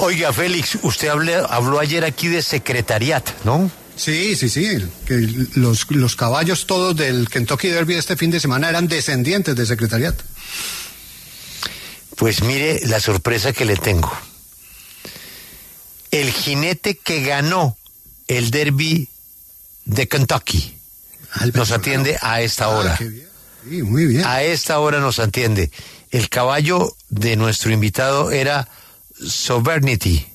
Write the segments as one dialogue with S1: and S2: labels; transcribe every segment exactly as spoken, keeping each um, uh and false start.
S1: Oiga, Félix, usted hablé, habló ayer aquí de secretariat, ¿no?
S2: Sí, sí, sí, que los, los caballos todos del Kentucky Derby este fin de semana eran descendientes de secretariat.
S1: Pues mire la sorpresa que le tengo. El jinete que ganó el Derby de Kentucky ah, nos atiende a esta hora.
S2: Ah, qué bien. Sí, muy bien.
S1: A esta hora nos atiende. El caballo de nuestro invitado era Sovereignty.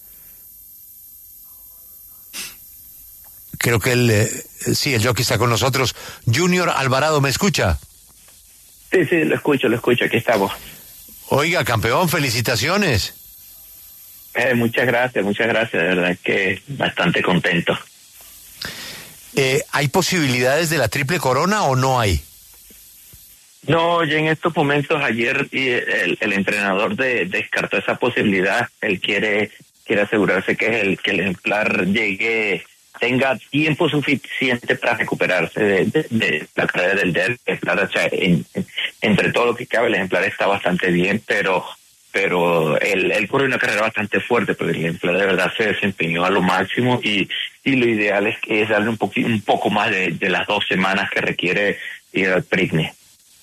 S1: Creo que el, eh, sí, el jockey está con nosotros. Junior Alvarado, ¿me escucha?
S3: Sí, sí, lo escucho, lo escucho, aquí estamos.
S1: Oiga, campeón, felicitaciones.
S3: Eh, muchas gracias, muchas gracias, de verdad que bastante contento.
S1: Eh, ¿Hay posibilidades de la triple corona o no hay?
S3: No, ya en estos momentos, ayer el, el entrenador de, descartó esa posibilidad. Él quiere quiere asegurarse que el que el ejemplar llegue, tenga tiempo suficiente para recuperarse de, de, de la carrera del Derby. Claro, o sea, en, en, entre todo lo que cabe, el ejemplar está bastante bien, pero pero él, él corrió una carrera bastante fuerte, porque el ejemplar de verdad se desempeñó a lo máximo y, y lo ideal es, es darle un, poqu- un poco más de, de las dos semanas que requiere ir al Preakness.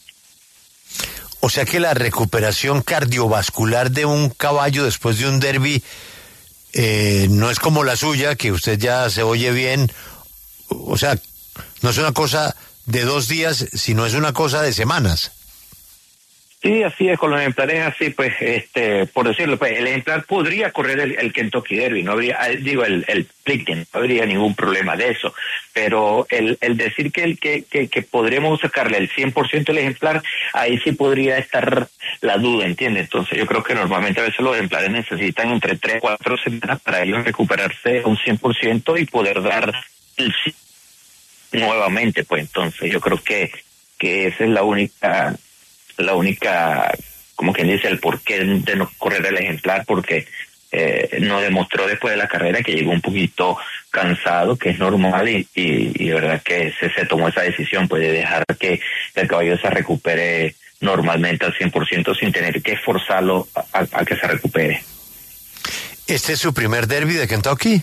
S1: O sea que la recuperación cardiovascular de un caballo después de un derby eh, no es como la suya, que usted ya se oye bien. O sea, no es una cosa de dos días, sino es una cosa de semanas.
S3: Sí, así es, con los ejemplares así, pues, este, por decirlo, pues, el ejemplar podría correr el, el Kentucky Derby, no habría, digo, el, el Preakness, no habría ningún problema de eso, pero el, el decir que el que, que, que podríamos sacarle el cien por ciento del ejemplar, ahí sí podría estar la duda, ¿entiendes? Entonces yo creo que normalmente a veces los ejemplares necesitan entre tres, cuatro semanas para ellos recuperarse un cien por ciento y poder dar el sí nuevamente, pues, entonces yo creo que, que esa es la única... la única, como quien dice, el porqué de no correr el ejemplar, porque eh, nos demostró después de la carrera que llegó un poquito cansado, que es normal, y, y, y de verdad que se, se tomó esa decisión, pues, de dejar que el caballo se recupere normalmente al cien por ciento sin tener que esforzarlo a, a que se recupere.
S1: ¿Este es su primer derby de Kentucky?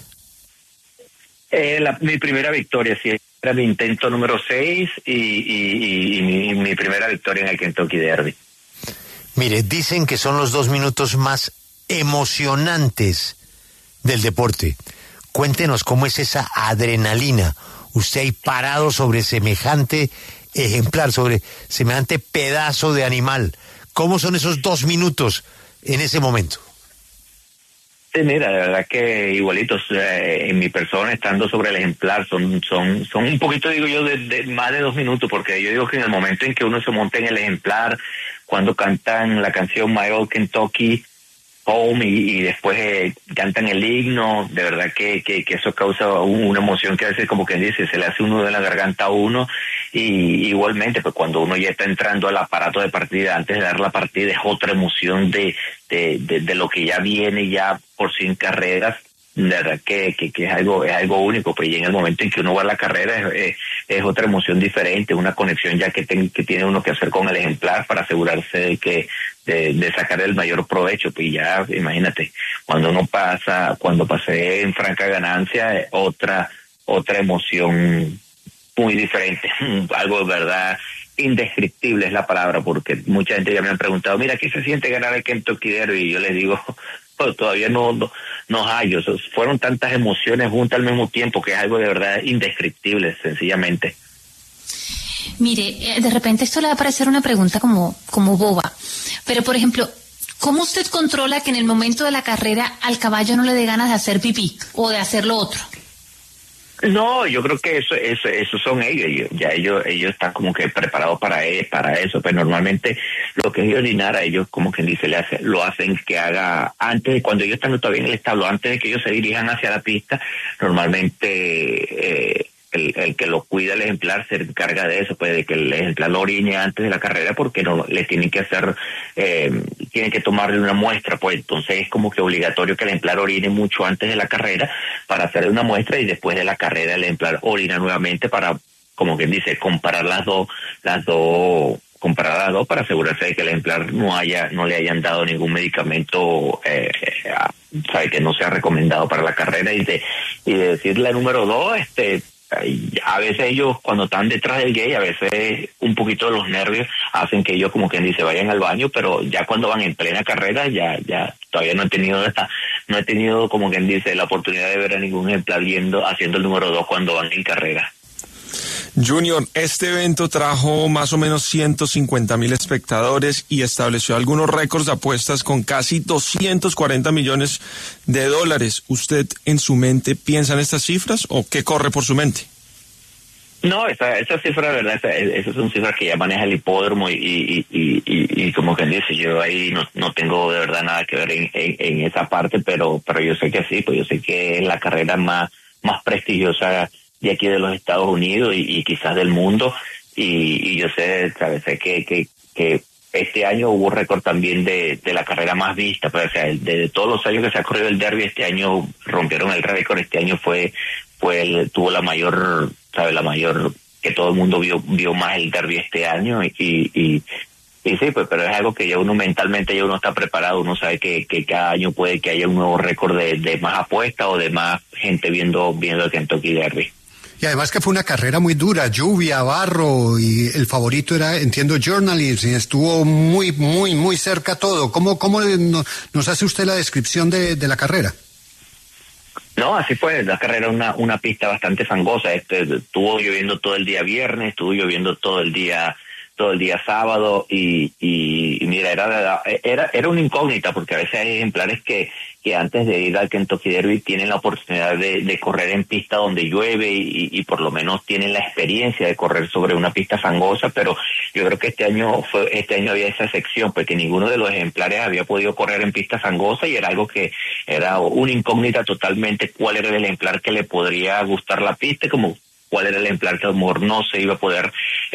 S3: Eh, la, mi primera victoria, sí. Era mi intento número seis y, y, y, y mi, mi primera victoria en el Kentucky Derby.
S1: Mire, dicen que son los dos minutos más emocionantes del deporte. Cuéntenos cómo es esa adrenalina. Usted ahí parado sobre semejante ejemplar, sobre semejante pedazo de animal. ¿Cómo son esos dos minutos en ese momento?
S3: Sí, mira, de verdad que igualitos eh, en mi persona, estando sobre el ejemplar, son son son un poquito, digo yo, de, de más de dos minutos, porque yo digo que en el momento en que uno se monta en el ejemplar, cuando cantan la canción My Old Kentucky Home y, y después eh, cantan el himno, de verdad que, que, que eso causa una emoción que a veces, como quien dice, se le hace un nudo en la garganta a uno, y igualmente pues cuando uno ya está entrando al aparato de partida, antes de dar la partida, es otra emoción de, de, de, de lo que ya viene ya por cien carreras. De verdad que, que, que es algo es algo único, pues, y en el momento en que uno va a la carrera es, es, es otra emoción diferente, una conexión ya que, ten, que tiene uno que hacer con el ejemplar para asegurarse de que de, de sacar el mayor provecho. Pues ya, imagínate, cuando uno pasa, cuando pasé en franca ganancia, eh, otra otra emoción muy diferente, algo de verdad indescriptible es la palabra, porque mucha gente ya me han preguntado, mira, ¿qué se siente ganar el Kentucky Derby? Y yo les digo, pues, todavía no, no, no hallo, fueron tantas emociones juntas al mismo tiempo que es algo de verdad indescriptible, sencillamente.
S4: Mire, de repente esto le va a parecer una pregunta como, como boba, pero por ejemplo, ¿cómo usted controla que en el momento de la carrera al caballo no le dé ganas de hacer pipí o de hacer lo otro?
S3: No, yo creo que eso, eso, eso son ellos, ellos, ya ellos, ellos están como que preparados para, para eso, pero normalmente lo que es orinar a ellos, como quien dice, le hace, lo hacen que haga antes de, cuando ellos están todavía en el establo, antes de que ellos se dirijan hacia la pista, normalmente eh, el, el que lo cuida el ejemplar se encarga de eso, pues de que el ejemplar lo orine antes de la carrera, porque no le tienen que hacer, eh, tienen que tomarle una muestra, pues entonces es como que obligatorio que el ejemplar orine mucho antes de la carrera para hacerle una muestra, y después de la carrera el ejemplar orina nuevamente para, como quien dice, comparar las dos, las dos, comparar las dos para asegurarse de que el ejemplar no haya, no le hayan dado ningún medicamento eh, sabe que no sea recomendado para la carrera, y de, y de decirle número dos, este, a veces ellos cuando están detrás del gay, a veces un poquito de los nervios hacen que ellos como quien dice vayan al baño, pero ya cuando van en plena carrera ya ya todavía no he tenido esta, no he tenido como quien dice la oportunidad de ver a ningún ejemplar yendo haciendo el número dos cuando van en carrera.
S5: Junior, este evento trajo más o menos ciento cincuenta mil espectadores y estableció algunos récords de apuestas con casi doscientos cuarenta millones de dólares. ¿Usted en su mente piensa en estas cifras o qué corre por su mente?
S3: No, esa, esa cifra, verdad, esa, esas son cifras que ya maneja el hipódromo y, y, y, y, y como quien dice, yo ahí no, no tengo de verdad nada que ver en, en, en esa parte, pero, pero yo sé que sí, pues yo sé que es la carrera más, más prestigiosa de aquí de los Estados Unidos y, y quizás del mundo, y, y yo sé, sabes, sé que, que, que este año hubo récord también de, de la carrera más vista, pues, o sea, de, de todos los años que se ha corrido el Derby, este año rompieron el récord, este año fue, fue el, tuvo la mayor, sabes, la mayor, que todo el mundo vio, vio más el Derby este año, y, y, y Y sí, pues, pero es algo que ya uno mentalmente ya uno está preparado, uno sabe que, que cada año puede que haya un nuevo récord de, de más apuestas o de más gente viendo, viendo el Kentucky Derby.
S2: Y además que fue una carrera muy dura, lluvia, barro, y el favorito era, entiendo, Journalist, y estuvo muy, muy, muy cerca todo. ¿Cómo, cómo nos hace usted la descripción de, de la carrera?
S3: No, así fue, la carrera una una pista bastante fangosa, este, estuvo lloviendo todo el día viernes, estuvo lloviendo todo el día todo el día sábado, y, y, y mira, era, era era una incógnita, porque a veces hay ejemplares que, que antes de ir al Kentucky Derby tienen la oportunidad de, de correr en pista donde llueve y, y por lo menos tienen la experiencia de correr sobre una pista fangosa, pero yo creo que este año fue este año había esa sección, porque ninguno de los ejemplares había podido correr en pista fangosa, y era algo que era una incógnita totalmente cuál era el ejemplar que le podría gustar la pista, como cuál era el ejemplar que a lo mejor no se iba a poder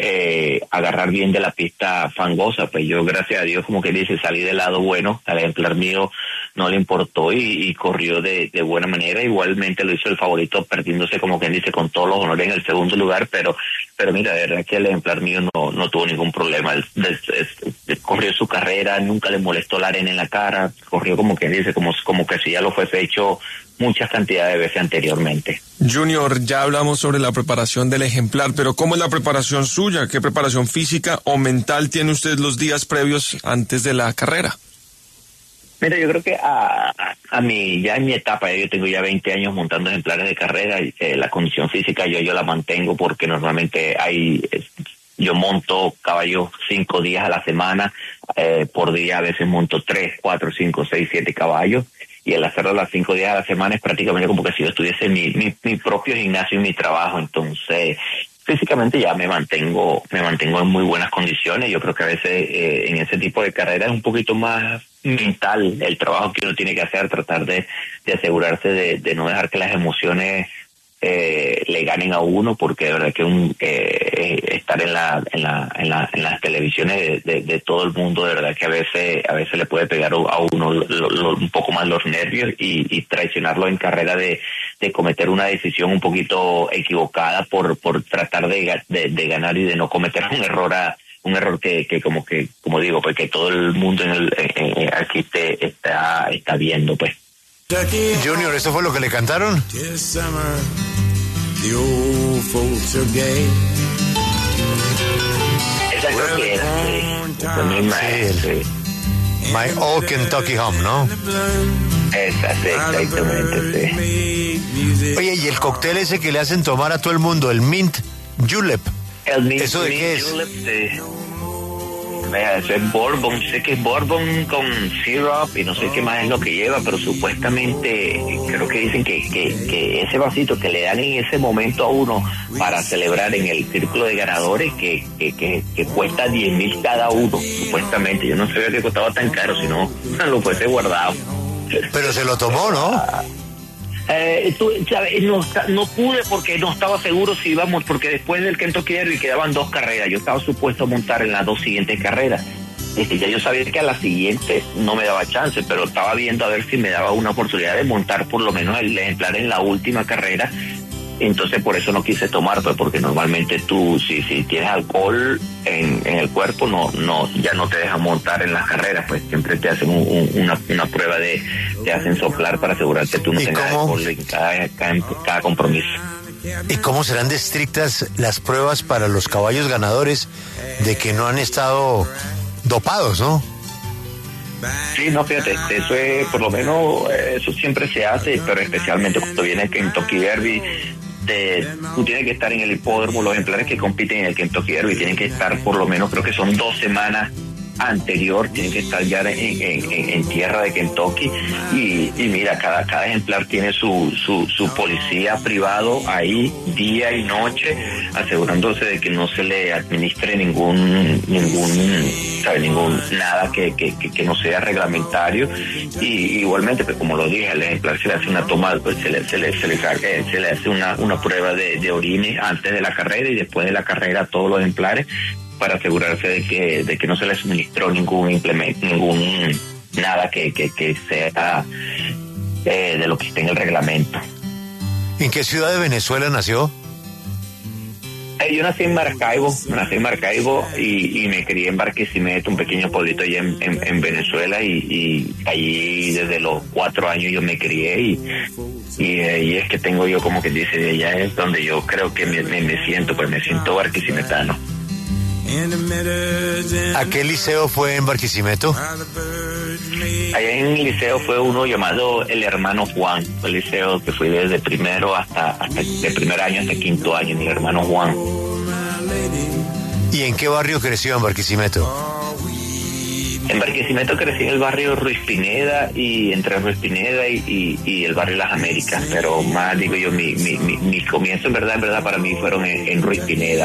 S3: eh, agarrar bien de la pista fangosa. Pues yo, gracias a Dios, como que dice, salí del lado bueno, al ejemplar mío no le importó y, y corrió de, de buena manera. Igualmente lo hizo el favorito, perdiéndose, como quien dice, con todos los honores en el segundo lugar, pero pero mira, de verdad que el ejemplar mío no, no tuvo ningún problema. Él, él, él, él corrió su carrera, nunca le molestó la arena en la cara, corrió como quien dice, como, como que si ya lo fuese hecho muchas cantidades de veces anteriormente.
S5: Junior, ya hablamos sobre la preparación del ejemplar, pero ¿cómo es la preparación suya? ¿Qué preparación física o mental tiene usted los días previos antes de la carrera?
S3: Mira, yo creo que a, a, a mí, ya en mi etapa, yo tengo ya veinte años montando ejemplares de carrera, y eh, la condición física yo, yo la mantengo, porque normalmente hay, eh, yo monto caballos cinco días a la semana, eh, por día a veces monto tres, cuatro, cinco, seis, siete caballos, y el hacerlo las cinco días a la semana es prácticamente como que si yo estuviese en mi, mi, mi propio gimnasio y mi trabajo. Entonces, físicamente ya me mantengo, me mantengo en muy buenas condiciones. Yo creo que a veces eh, en ese tipo de carreras es un poquito más mental el trabajo que uno tiene que hacer, tratar de, de asegurarse de, de no dejar que las emociones eh, le ganen a uno, porque de verdad que un eh, estar en la, en la, en la, en las televisiones de, de, de todo el mundo, de verdad que a veces, a veces le puede pegar a uno lo, lo, un poco más los nervios y, y traicionarlo en carrera de, de cometer una decisión un poquito equivocada por, por tratar de, de, de ganar y de no cometer un error a, un error que, que como que, como digo, pues que todo el mundo en el, en, en, aquí te está, está viendo, pues.
S1: Junior, ¿esto fue lo que le cantaron?
S3: Esa creo que era, sí. Esa misma,
S1: sí,
S3: sí.
S1: My Old Kentucky Home, ¿no?
S3: Esa, sí, exactamente, sí.
S1: Oye, y el cóctel ese que le hacen tomar a todo el mundo, el Mint Julep.
S3: El mint,
S1: ¿eso de
S3: mint
S1: qué es?
S3: Julep, sí. Vea, eso es bourbon, sé que es bourbon con syrup y no sé qué más es lo que lleva, pero supuestamente creo que dicen que, que, que ese vasito que le dan en ese momento a uno para celebrar en el círculo de ganadores, que, que, que, que cuesta diez mil cada uno, supuestamente. Yo no sabía que costaba tan caro, si no lo fuese guardado.
S1: Pero se lo tomó, ¿no?
S3: Eh, tú, sabes, no, no pude porque no estaba seguro si íbamos, porque después del Kentucky Derby quedaban dos carreras. Yo estaba supuesto a montar en las dos siguientes carreras. Este, ya yo sabía que a la siguiente no me daba chance, pero estaba viendo a ver si me daba una oportunidad de montar por lo menos el ejemplar en la última carrera. entonces por eso no quise tomar, pues porque normalmente tú, si si tienes alcohol en, en el cuerpo, no no ya no te dejan montar en las carreras, pues siempre te hacen un, un, una, una prueba de, te hacen soplar para asegurarte que tú no tengas alcohol en cada, cada, cada compromiso.
S1: ¿Y cómo serán de estrictas las pruebas para los caballos ganadores de que no han estado dopados, no?
S3: Sí, no, fíjate, eso es, por lo menos, eso siempre se hace, pero especialmente cuando viene el Kentucky Derby, te, tú tienes que estar en el hipódromo, los ejemplares que compiten en el Kentucky Derby tienen que estar por lo menos, creo que son dos semanas anterior, tienen que estar ya en, en, en tierra de Kentucky, y, y mira, cada, cada ejemplar tiene su, su, su policía privado ahí día y noche, asegurándose de que no se le administre ningún ningún sabe ningún nada que, que, que, que no sea reglamentario, y igualmente, pues como lo dije, al ejemplar se le hace una toma, pues se le se le se le, se le, se le hace una, una prueba de, de orines antes de la carrera y después de la carrera a todos los ejemplares, para asegurarse de que de que no se le suministró ningún implemento, ningún nada que, que, que sea eh, de lo que esté en el reglamento.
S1: ¿En qué ciudad de Venezuela nació?
S3: Eh, yo nací en Maracaibo, nací en Maracaibo y, y me crié en Barquisimeto, un pequeño pueblito allá en, en, en Venezuela, y, y allí desde los cuatro años yo me crié, y y, y es que tengo yo, como que dice, de allá es donde yo creo que me, me, me siento, pues me siento barquisimetano.
S1: ¿A qué liceo fue en Barquisimeto?
S3: Allá en el liceo fue uno llamado el Hermano Juan, fue el liceo que fui desde primero hasta, hasta de primer año hasta quinto año, en el Hermano Juan.
S1: ¿Y en qué barrio creció en Barquisimeto?
S3: En Barquisimeto crecí en el barrio Ruiz Pineda, y entre Ruiz Pineda y, y, y el barrio Las Américas, pero más digo yo, mi, mi, mi, mi comienzo en verdad, en verdad para mí fueron en, en Ruiz Pineda.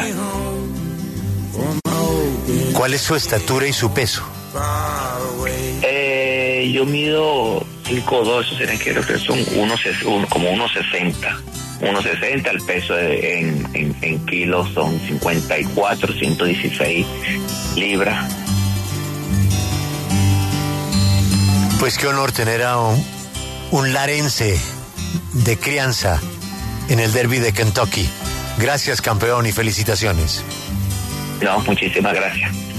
S1: ¿Cuál es su estatura y su peso?
S3: Eh, yo mido cinco dos, eso serían, creo que son unos, un, como unos sesenta. unos sesenta, el peso de, en, en, en kilos son cincuenta y cuatro, ciento dieciséis libras.
S1: Pues qué honor tener a un, un larense de crianza en el Derby de Kentucky. Gracias, campeón, y felicitaciones.
S3: No, muchísimas gracias.